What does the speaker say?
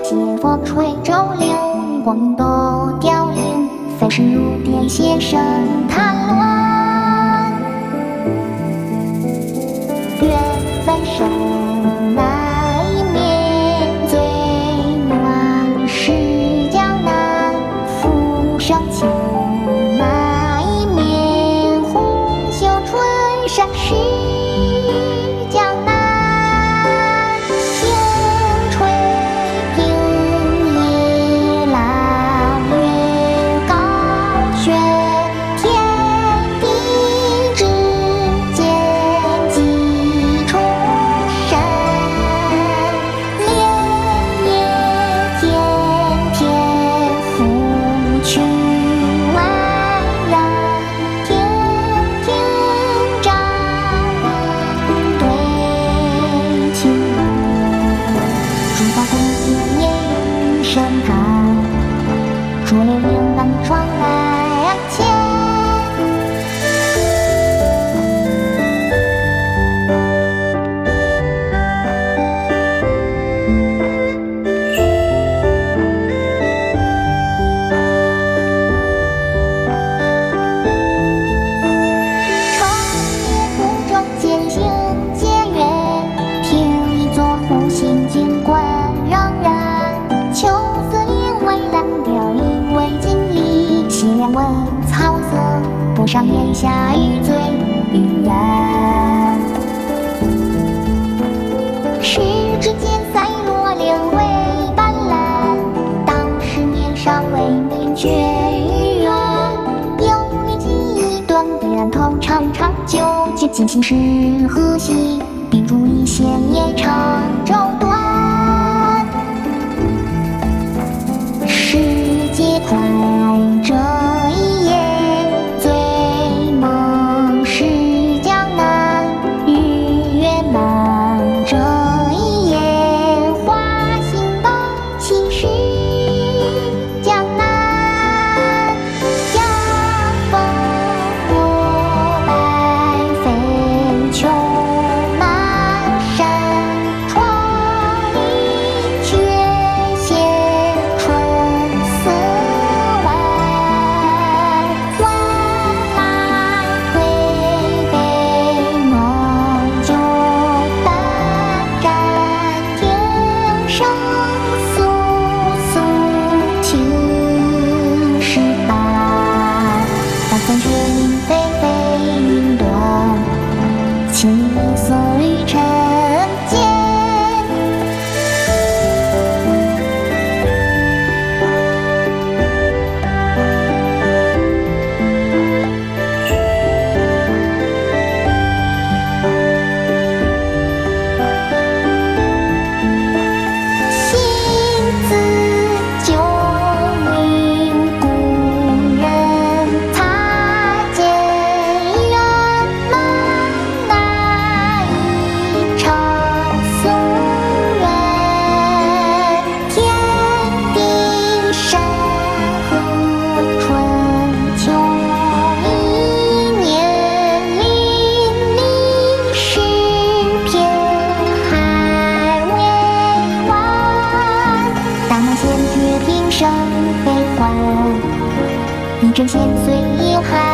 借风吹骤流，光阴都凋零，飞逝如电线声叹乱。缘分深那一面最暖，是江南浮生情那一面，红袖春山是江南。竹帘迎南窗来前，长夜途中渐行渐远，听一座湖心尽管让然，秋色因为蓝调因为经历，西凉闻草色，不上檐下雨醉欲然。时之间赛落两为斑斓，当时年少未明觉与缘，有你记忆断点头长长久，却尽心是何夕，秉烛一线也长轴断。世界快这一夜，醉梦是江南，日月满这一夜，花心灯起是江南。江枫落白飞秋南山，窗里却现春色晚。晚来推杯浓酒淡盏，听声簌簌青石板。但风雪影霏霏云端，青色与尘间。心字旧名故人，擦肩缘满那一场夙愿。天地山河春秋一年，淋漓诗篇还未完。当那鲜血平生悲欢，一针线碎遗憾。